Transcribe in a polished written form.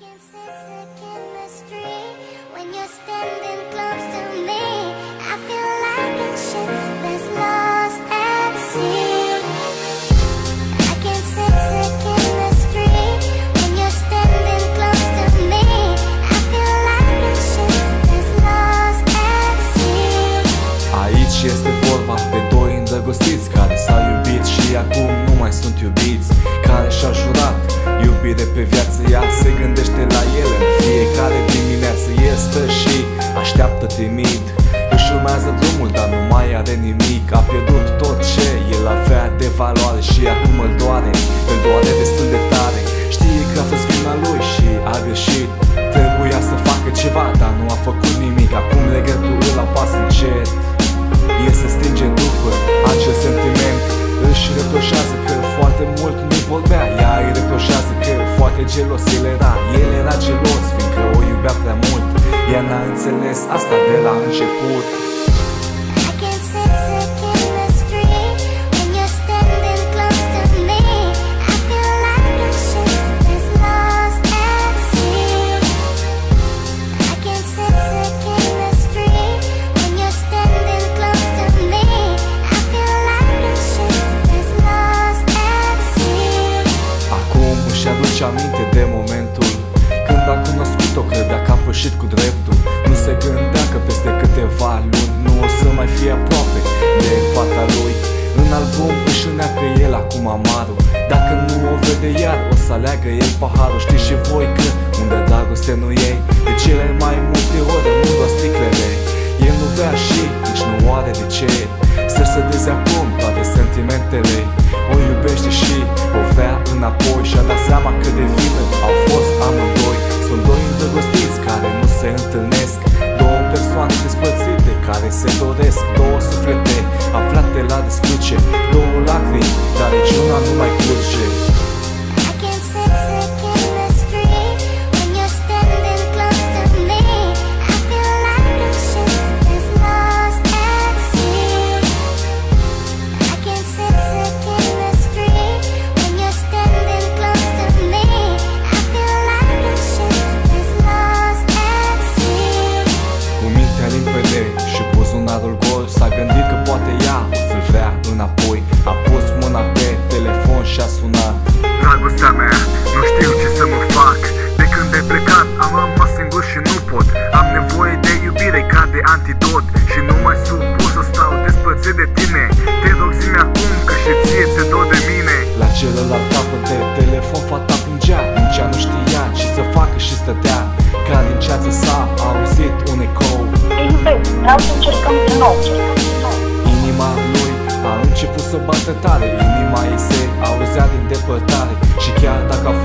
can sense the chemistry when you're standing close to me. I feel like a ship that's lost at sea. I can sense the chemistry when you're standing close to me. I feel like a ship that's lost at sea. Aici este vorba de doi îndrăgostiți care s-au iubit și acum nu mai sunt iubiți, care și-au jurat iubire pe viață. Ea se gândește la ele în fiecare dimineață. El stă și așteaptă timid, își urmează drumul, dar nu mai are nimic. A pierdut tot ce el avea de valoare și acum îl doare destul de tare. Știe că a fost vina lui și a greșit, trebuia să facă ceva, dar nu a făcut nimic. Acum legătul îl apasă încet, el se stinge după acel sentiment. Își reproșează că foarte mult nu vorbea, ea îi reproșează că foarte gelos el era gelos, fiindcă o iubea prea mult. Ea n-a înțeles asta de la început. I can sense the chemistry when you're standing close to me. I feel like a ship that's lost at sea. I can sense the chemistry when you're standing close to me. I feel like a ship that's lost at sea. Acum își aduce aminte de momentul când a cunoscut-o, credea că a pășit cu dreptul. Nu se gândea că peste câteva luni nu o să mai fie aproape de fata lui. În album își îneacă el acum amarul, dacă nu o vede iar o să aleagă el paharul. Știți și voi că unde dragoste nu ei, de cele mai multe ori rămân doar sticlele. El nu vrea și nici nu are de ce să sădeze acum toate sentimentele. O iubește și o vrea înapoi și-a dat seama că de vină au fost amândoi. Sunt doi îndrăgostiți care nu se întâlnesc, două persoane despărțite care se doresc, două suflete aflate la descruce, două lacrimi, dar niciuna nu mai curge. I can sense the chemistry when you're standing close to me. I feel like a ship that's lost at sea. I can sense the chemistry when you're standing close to me. I feel like a ship that's lost at sea. Cu mintea limpede și buzunarul gol, s-a gândit că poate ea o să-l vrea înapoi. A pus mâna pe telefon și a sunat. Dragostea mea, nu știu ce să mă fac. De când ai plecat am rămas singur și nu pot. Am nevoie de iubire ca de antidot și nu mai supus să stau despărțit de tine. Te rog zi-mi acum că și ție ți-e dor de mine. La celălalt capăt de telefon fata plângea, nici ea nu știa ce să facă și stătea ca din ceață s-a auzit un ecou. Te iubesc, vreau să încercăm din nou. Inima lui a început să bată tare, inima ei se auzea din depărtare și chiar dacă a